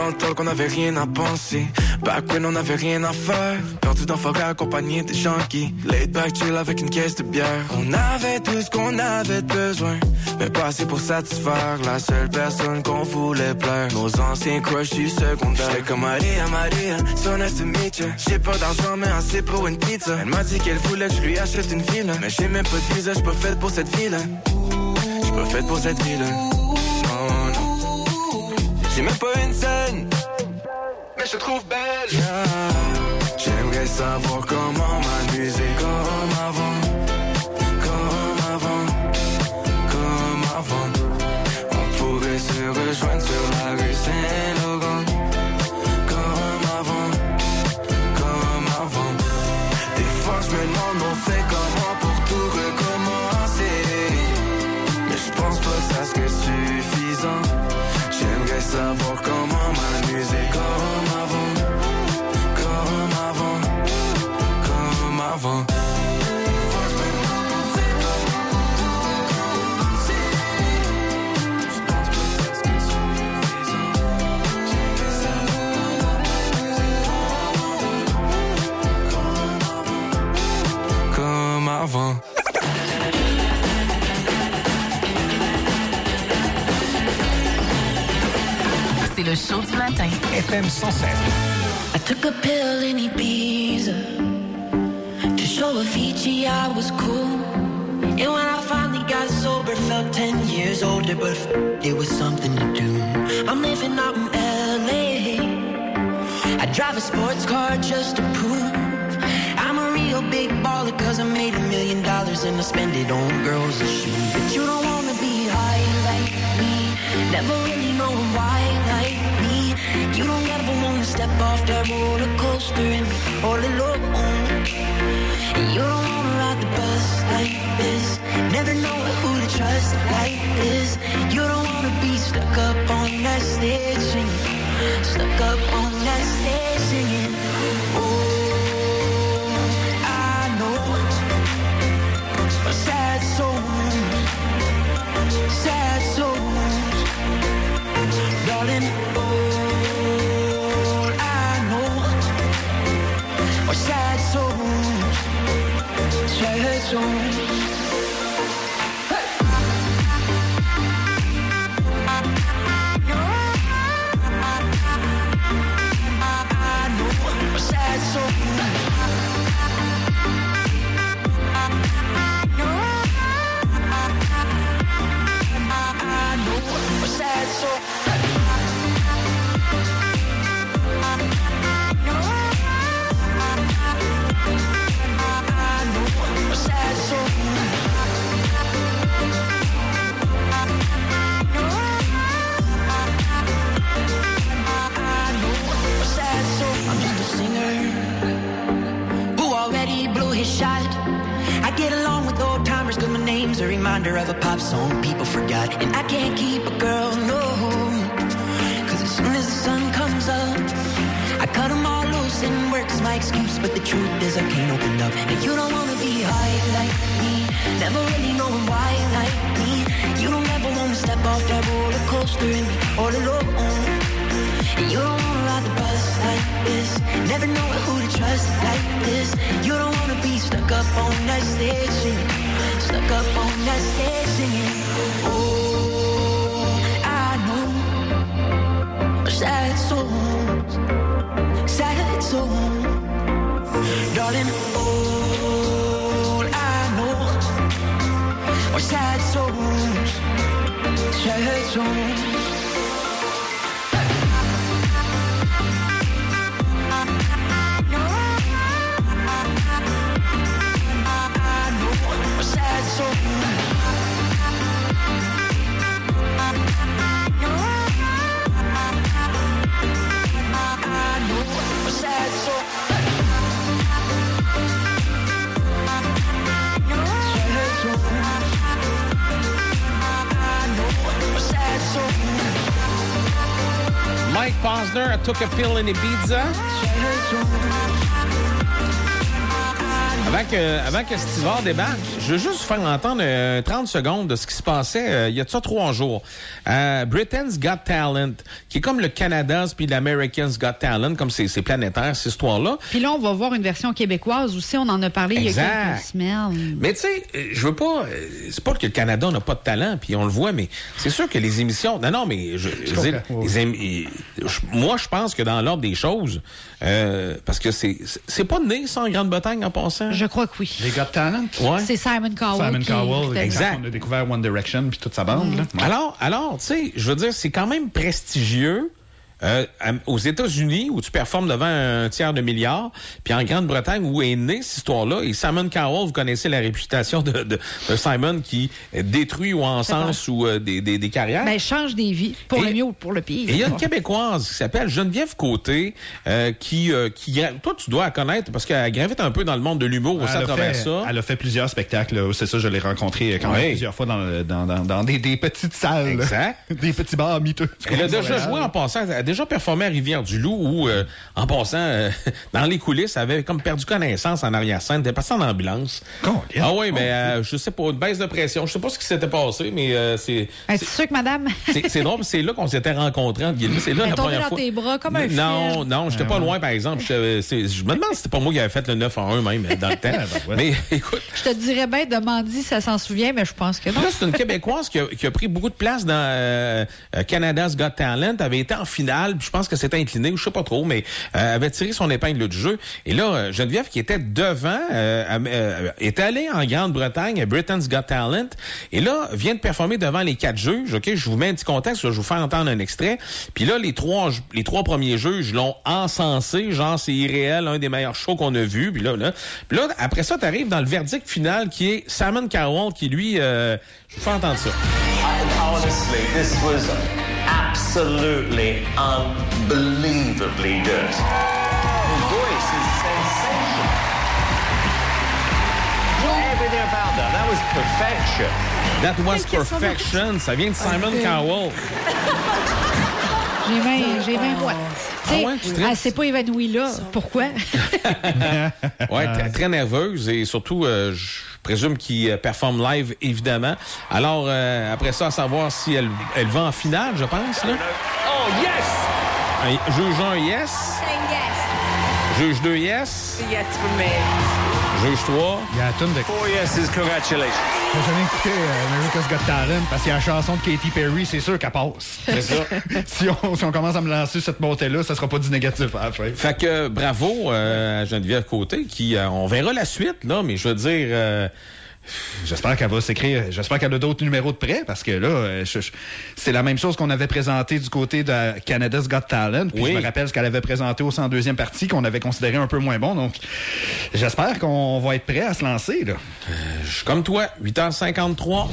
dans le talk, on avait rien à penser. Back when on avait rien à faire. Perdu dans forêt accompagné des junkies. Laid back chill avec une caisse de bière. On avait tout ce qu'on avait besoin, mais pas assez pour satisfaire la seule personne qu'on voulait plaire. Nos anciens crushs du secondaire. J'étais comme Maria, Maria, so nice to meet ya. J'ai pas d'argent mais assez pour une pizza. Elle m'a dit qu'elle voulait que je lui achète une ville, mais j'ai même pas de visa, j'suis pas faite pour cette ville. J'suis pas faite pour cette ville. Non, non. J'ai même pas une scène, mais je te trouve belle. Yeah. J'aimerais savoir comment m'amuser comme avant. Comme avant. Comme avant. On pourrait se rejoindre sur la rue Saint-Laurent. Comme avant. Comme avant. Des fois je me demande on fait comment pour tout recommencer, mais je pense pas que ça serait suffisant. J'aimerais savoir comment m'amuser comme avant. Comme avant. Comme avant. Avant. C'est le show du matin. FM 107. I took a pill in Ibiza to show Avicii I was cool. And when I finally got sober, felt 10 years older, but it was something to do. I'm living out in LA. I drive a sports car just to prove I'm a real big baller, cause I made $1 million and I spend it on girls and shoes. But you don't wanna be high like me, never really knowing why like me. You don't ever wanna step off that roller coaster and be all alone. You don't wanna ride the bus like this, never know who to trust like this. You don't wanna be stuck up on that stage singing, stuck up on that stage singing. Oh, sad souls, sad souls, darling, all I know are sad souls, sad souls. Sad souls. Sad soul. Sad soul. Sad soul. I'm just a singer who already blew his shot. I get along with old timers, cause my name's a reminder of a pop song people forgot. And I can't keep a girl, no, cause as soon as the sun comes up, I cut them all loose and work's my excuse. But the truth is I can't open up. And you don't wanna be high like me, never really knowing why like me. You don't ever wanna step off that roller coaster and be all alone. And you don't wanna ride the bus like this, never know who to trust like this. You don't wanna be stuck up on that stage singing, stuck up on that stage singing. Oh, I know sad souls, sad souls, darling. All I know are sad souls, sad souls. Sad soul. Sad soul. Mike Posner, I Took a Pill in Ibiza. Avant que Stivard débarque, je veux juste faire entendre 30 secondes de ce qui se passait il y a de ça 3 jours. Britain's Got Talent, qui est comme le Canada's puis l'American's Got Talent, comme c'est planétaire, cette histoire-là. Puis là, on va voir une version québécoise aussi. On en a parlé il y a quelques semaines. Mais tu sais, je veux pas... c'est pas que le Canada n'a pas de talent, puis on le voit, mais c'est sûr que les émissions... Non, mais moi, je pense que dans l'ordre des choses, parce que c'est pas né, ça, en Grande-Bretagne, en passant? Je crois que oui. Les Got Talent? Ouais. C'est Simon Cowell. Exact. On a découvert One Direction puis toute sa bande. Là. Alors, tu sais, je veux dire, c'est quand même prestigieux. Aux États-Unis, où tu performes devant un tiers de milliard, puis en Grande-Bretagne, où est née cette histoire-là, et Simon Cowell, vous connaissez la réputation de Simon qui détruit ou encense ou des carrières. Ben, change des vies, pour le mieux ou pour le pire. Et il y a une Québécoise qui s'appelle Geneviève Côté, qui toi, tu dois la connaître, parce qu'elle gravite un peu dans le monde de l'humour aussi à travers ça. Elle a fait plusieurs spectacles, c'est ça, je l'ai rencontrée quand même plusieurs fois dans des petites salles. Exact. Des petits bars miteux. Elle a déjà joué en passant, elle a déjà performé à Rivière-du-Loup où, en passant, dans les coulisses, elle avait comme perdu connaissance en arrière-scène, elle était passée en ambulance. Ah oui, mais je sais pas, une baisse de pression. Je sais pas ce qui s'était passé, mais c'est... Es-tu sûr que madame... c'est drôle, c'est là qu'on s'était rencontrés, entre guillemets. C'est là la première fois. dans tes bras comme un fil. Non, j'étais pas loin, par exemple. Je me demande si c'était pas moi qui avais fait le 9-1 même dans le temps. Mais écoute... Je te dirais bien, demande-y si ça s'en souvient, mais je pense que non. Là, c'est une Québécoise qui a pris beaucoup de place dans Canada's Got Talent, avait été en finale, puis je pense que c'était incliné, ou je sais pas trop, mais avait tiré son épingle du jeu. Et là, Geneviève, qui était devant, est allée en Grande-Bretagne, à Britain's Got Talent, et là, vient de performer devant les 4 juges. OK, je vous mets un petit contexte, je vais vous faire entendre un extrait. Puis là, les trois premiers juges l'ont encensé, genre c'est irréel, un des meilleurs shows qu'on a vu. Puis là, après ça, t'arrives dans le verdict final qui est Simon Cowell, qui lui, je vous fais entendre ça. Honestly, this was absolutely unbelievably good. His voice is sensational. Everything about that was perfection. That was perfection. Ça vient de Simon Cowell. J'ai 20 mois. Elle s'est pas évanouie là. Pourquoi? Ouais, très nerveuse et surtout, je présume qu'il performe live, évidemment. Alors, après ça, à savoir si elle va en finale, je pense. Là. Oh, yes! Juge 1, yes. Juge 2, yes. Yes for me. Juge 3. Il y a la toune de... 4 yeses, congratulations. J'ai jamais écouté America's Got Talent parce qu'il y a la chanson de Katy Perry, c'est sûr qu'elle passe. C'est ça. si on commence à me lancer cette montée-là, ça sera pas du négatif à la fin. Fait que bravo à Geneviève Côté qui, on verra la suite, là, mais je veux dire... J'espère qu'elle va s'écrire. J'espère qu'elle a d'autres numéros de près parce que là, c'est la même chose qu'on avait présenté du côté de Canada's Got Talent. Puis je me rappelle ce qu'elle avait présenté au 102e partie qu'on avait considéré un peu moins bon. Donc, j'espère qu'on va être prêt à se lancer. Là. Je suis comme toi, 8h53.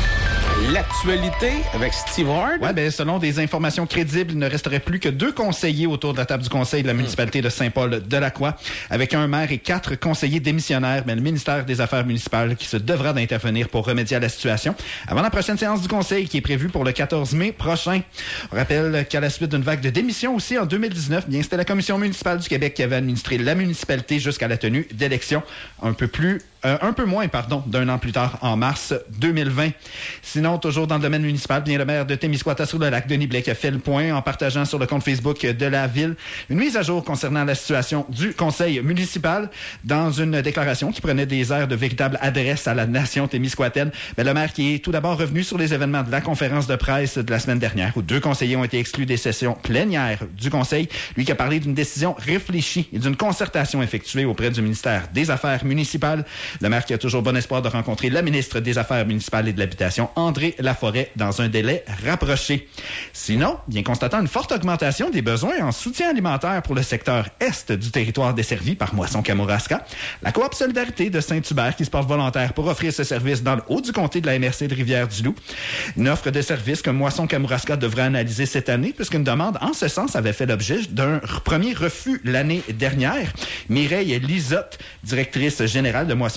L'actualité avec Steve Ward. Ouais, ben, selon des informations crédibles, il ne resterait plus que 2 conseillers autour de la table du conseil de la municipalité de Saint-Paul-de-la-Croix, avec un maire et 4 conseillers démissionnaires, mais le ministère des Affaires municipales qui se devra d'intervenir pour remédier à la situation avant la prochaine séance du conseil qui est prévue pour le 14 mai prochain. On rappelle qu'à la suite d'une vague de démissions aussi en 2019, bien, c'était la commission municipale du Québec qui avait administré la municipalité jusqu'à la tenue d'élections un peu moins d'un an plus tard, en mars 2020. Sinon, toujours dans le domaine municipal, bien le maire de Témiscouata-sur-le-Lac, Denis Blais, qui a fait le point en partageant sur le compte Facebook de la ville une mise à jour concernant la situation du conseil municipal dans une déclaration qui prenait des airs de véritable adresse à la nation témiscouataine. Ben, le maire qui est tout d'abord revenu sur les événements de la conférence de presse de la semaine dernière où 2 conseillers ont été exclus des sessions plénières du conseil. Lui qui a parlé d'une décision réfléchie et d'une concertation effectuée auprès du ministère des Affaires municipales. Le maire qui a toujours bon espoir de rencontrer la ministre des Affaires municipales et de l'Habitation, André Laforêt, dans un délai rapproché. Sinon, bien constatant une forte augmentation des besoins en soutien alimentaire pour le secteur est du territoire desservi par Moisson-Kamouraska, la coop Solidarité de Saint-Hubert qui se porte volontaire pour offrir ce service dans le haut du comté de la MRC de Rivière-du-Loup. Une offre de service que Moisson-Kamouraska devrait analyser cette année puisqu'une demande en ce sens avait fait l'objet d'un premier refus l'année dernière. Mireille Lisotte, directrice générale de Moisson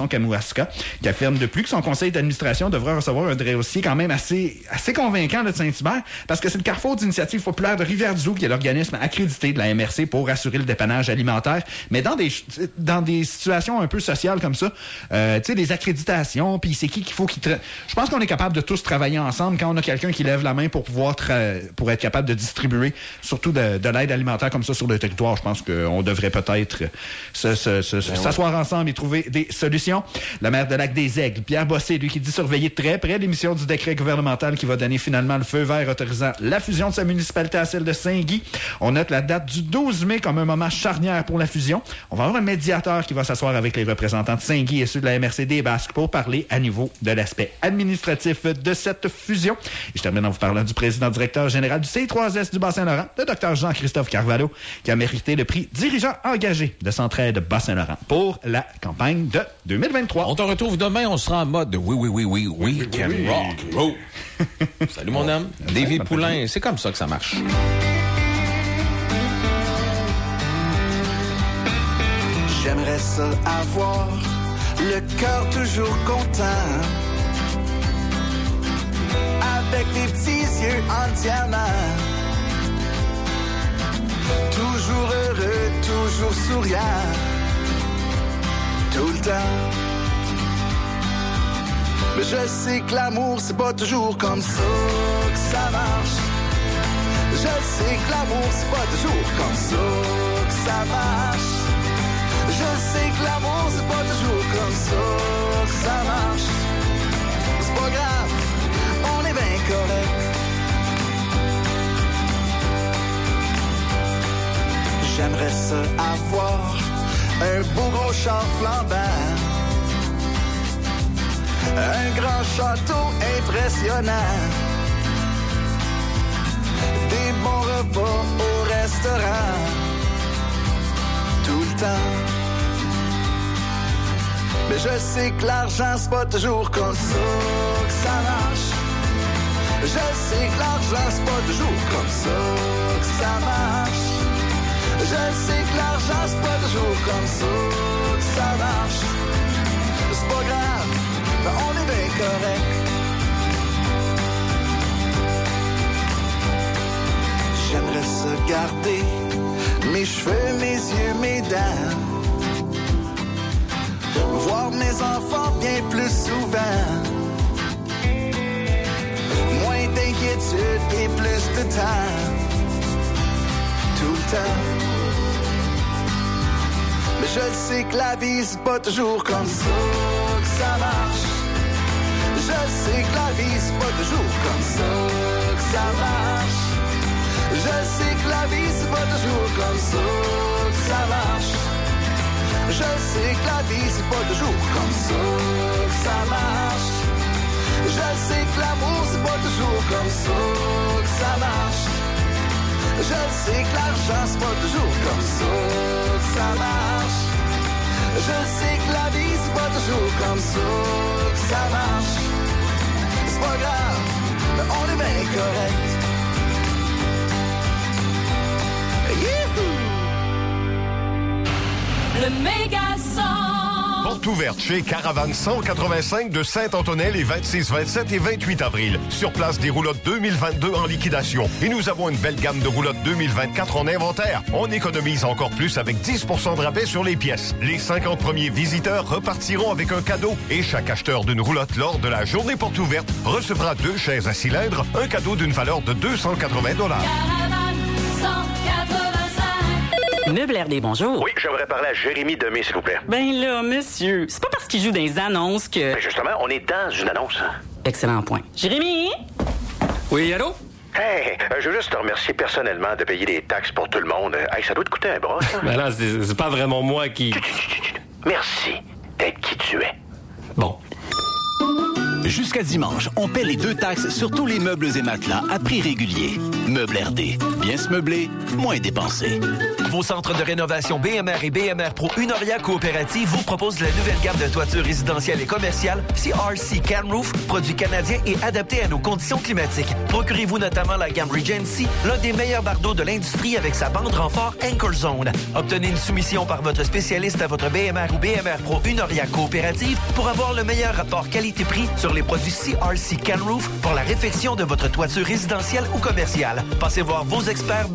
Fédération Kamouraska, qui affirme de plus que son conseil d'administration devra recevoir un dossier quand même assez convaincant là, de Saint-Hubert, parce que c'est le Carrefour d'Initiative populaire de Rivière-du-Loup qui est l'organisme accrédité de la MRC pour assurer le dépannage alimentaire. Mais dans des situations un peu sociales comme ça, tu sais, des accréditations, puis c'est qu'il faut je pense qu'on est capable de tous travailler ensemble quand on a quelqu'un qui lève la main pour pouvoir pour être capable de distribuer surtout de l'aide alimentaire comme ça sur le territoire. Je pense qu'on devrait peut-être s'asseoir ensemble et trouver des solutions. Le maire de Lac-des-Aigles, Pierre Bossé, lui qui dit surveiller de très près l'émission du décret gouvernemental qui va donner finalement le feu vert autorisant la fusion de sa municipalité à celle de Saint-Guy. On note la date du 12 mai comme un moment charnière pour la fusion. On va avoir un médiateur qui va s'asseoir avec les représentants de Saint-Guy et ceux de la MRC des Basques pour parler à niveau de l'aspect administratif de cette fusion. Et je termine en vous parlant du président directeur général du CI3S du Bas-Saint-Laurent, le Dr Jean-Christophe Carvalho, qui a mérité le prix dirigeant engagé de Centraide Bas-Saint-Laurent pour la campagne de 2023. On te retrouve demain, on sera en mode we can rock. Oh. Salut mon homme, David Poulain, c'est comme ça que ça marche. J'aimerais ça avoir le cœur toujours content, avec des petits yeux en diamant, toujours heureux, toujours souriant, tout le temps. Mais je sais que l'amour c'est pas toujours comme ça que ça marche. Je sais que l'amour c'est pas toujours comme ça que ça marche. Je sais que l'amour c'est pas toujours comme ça que ça marche. C'est pas grave, on est bien correct. J'aimerais ça avoir un beau gros char flambant, un grand château impressionnant, des bons repas au restaurant, tout le temps. Mais je sais que l'argent c'est pas toujours comme ça que ça marche. Je sais que l'argent c'est pas toujours comme ça que ça marche. Je sais que l'argent c'est pas toujours comme ça que ça marche. C'est pas grave, mais on est bien correct. J'aimerais ça garder mes cheveux, mes yeux, mes dents, voir mes enfants bien plus souvent, moins d'inquiétude et plus de temps, tout le temps. Mais je sais que la vie c'est pas toujours comme ça que ça marche. Je sais que la vie c'est pas toujours comme ça que ça marche. Je sais que la vie c'est pas toujours comme ça que ça marche. Je sais que la vie c'est pas toujours comme ça que ça marche. Je sais que l'amour c'est pas toujours comme ça que ça marche. Je sais que l'argent c'est pas toujours comme ça que ça marche. Je sais que la vie c'est pas toujours comme ça que ça marche. C'est pas grave, mais on est bien correct. Le Mégason. Porte ouverte chez Caravane 185 de Saint-Antonel les 26, 27 et 28 avril. Sur place, des roulottes 2022 en liquidation. Et nous avons une belle gamme de roulottes 2024 en inventaire. On économise encore plus avec 10% de rabais sur les pièces. Les 50 premiers visiteurs repartiront avec un cadeau. Et chaque acheteur d'une roulotte lors de la journée porte ouverte recevra 2 chaises à cylindre, un cadeau d'une valeur de 280 $. Caravane 185. Meuble RD, bonjour. Oui, j'aimerais parler à Jérémy Demé, s'il vous plaît. Ben là, monsieur, c'est pas parce qu'il joue dans les annonces que... Ben justement, on est dans une annonce. Excellent point. Jérémy? Oui, allô? Hey, je veux juste te remercier personnellement de payer des taxes pour tout le monde. Hey, ça doit te coûter un bras, ça. Ben là, c'est pas vraiment moi qui... Merci d'être qui tu es. Bon. Jusqu'à dimanche, on paie les 2 taxes sur tous les meubles et matelas à prix régulier. Meuble RD. Bien se meubler, moins dépenser. Vos centres de rénovation BMR et BMR Pro Unoria Coopérative vous proposent la nouvelle gamme de toitures résidentielles et commerciales CRC Can Roof, produit canadien et adapté à nos conditions climatiques. Procurez-vous notamment la gamme Regency, l'un des meilleurs bardeaux de l'industrie avec sa bande renfort Anchor Zone. Obtenez une soumission par votre spécialiste à votre BMR ou BMR Pro Unoria Coopérative pour avoir le meilleur rapport qualité-prix sur les produits CRC Can Roof pour la réfection de votre toiture résidentielle ou commerciale. Passez voir vos experts